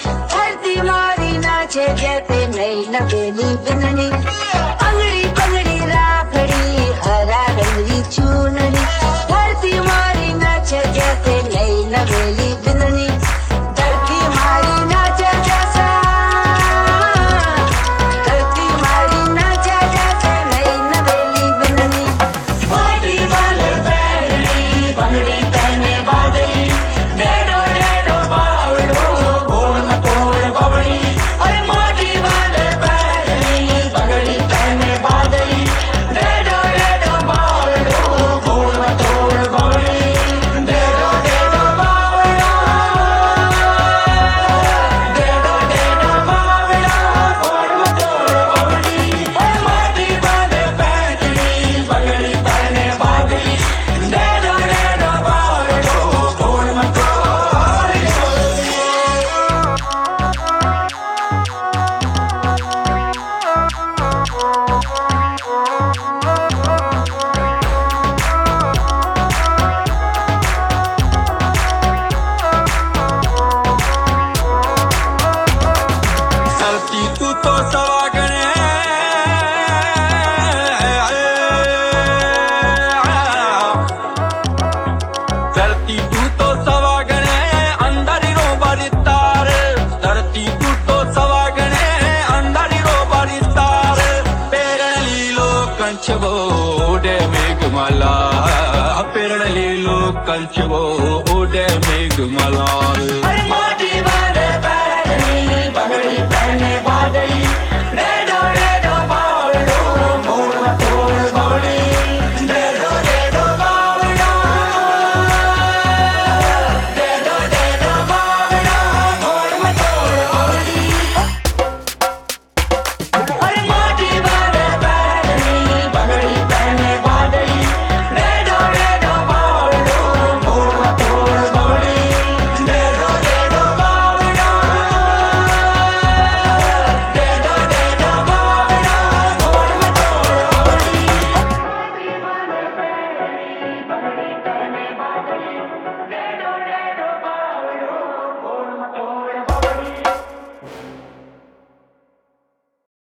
धरती मारी नाचे जैसे नई नवेली बिननी अंगड़ी पंगड़ी राखड़ी हरा रंगरी चूनरी धरती मारी नाचे जैसे नई नवेली बिननी धरती मारी नाचे जैसे धरती मारी नाचे जैसे नई नवेली बिननी माटी वाले बैगनी पंगड़ी पहने बादली डेडो डेडो बावड़ो गोल मटोल बबड़ी अरे माटी वाले बैगनी पंगड़ी पहने बादली डेडो डेडो बावड़ो गोल मटोल बबड़ी डेडो डेडो बावड़ो डेडो डेडो बावड़ो गोल मटोल बबड़ी अरे माटी वाले बैगनी पंगड़ी पहने बादली डेडो डेडो बावड़ो गोल मटोल धरती तू तो सवागणे धरती तू तो सवागणे अंधारी रो बारिस्तार धरती तू तो सवागणे अंधारी रो बारिस्तार पेरळली लोकांच ओढे मेघमाला पेरळली लोकांच ओढे मेघमाला अरे माटी वाले बैगनी पगड़ी पहने बादली